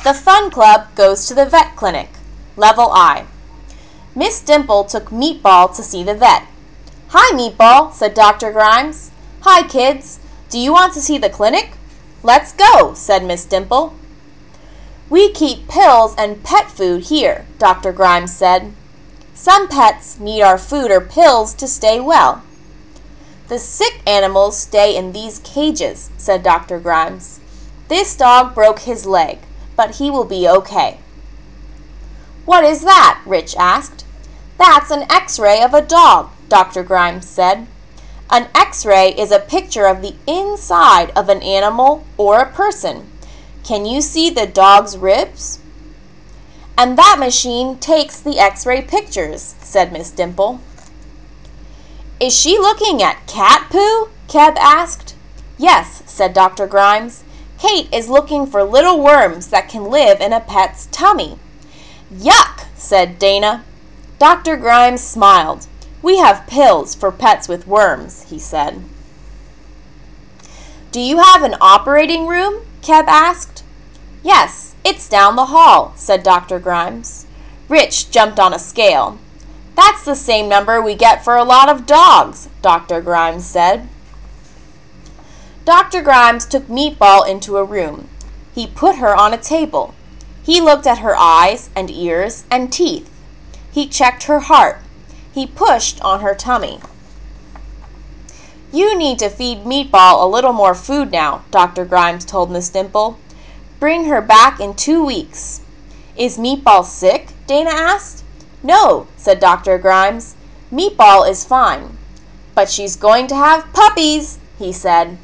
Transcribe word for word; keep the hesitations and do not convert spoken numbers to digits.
The Fun Club goes to the vet clinic. Level I. Miss Dimple took Meatball to see the vet. "Hi, Meatball," said Doctor Grimes. "Hi, kids. Do you want to see the clinic?" "Let's go," said Miss Dimple. "We keep pills and pet food here," Doctor Grimes said. "Some pets need our food or pills to stay well." "The sick animals stay in these cages," said Doctor Grimes. "This dog broke his leg, but he will be okay." "What is that?" Rich asked. "That's an X-ray of a dog," Doctor Grimes said. "An X-ray is a picture of the inside of an animal or a person. Can you see the dog's ribs?" "And that machine takes the X-ray pictures," said Miss Dimple. "Is she looking at cat poo?" Keb asked. "Yes," said Doctor Grimes. "Kate is looking for little worms that can live in a pet's tummy." "Yuck," said Dana. Doctor Grimes smiled. "We have pills for pets with worms," he said. "Do you have an operating room?" Keb asked. "Yes, it's down the hall," said Doctor Grimes. Rich jumped on a scale. "That's the same number we get for a lot of dogs," Doctor Grimes said. Doctor Grimes took Meatball into a room. He put her on a table. He looked at her eyes and ears and teeth. He checked her heart. He pushed on her tummy. "You need to feed Meatball a little more food now," Doctor Grimes told Miss Dimple. "Bring her back in two weeks." "Is Meatball sick?" Dana asked. "No," said Doctor Grimes. "Meatball is fine." "But she's going to have puppies," he said.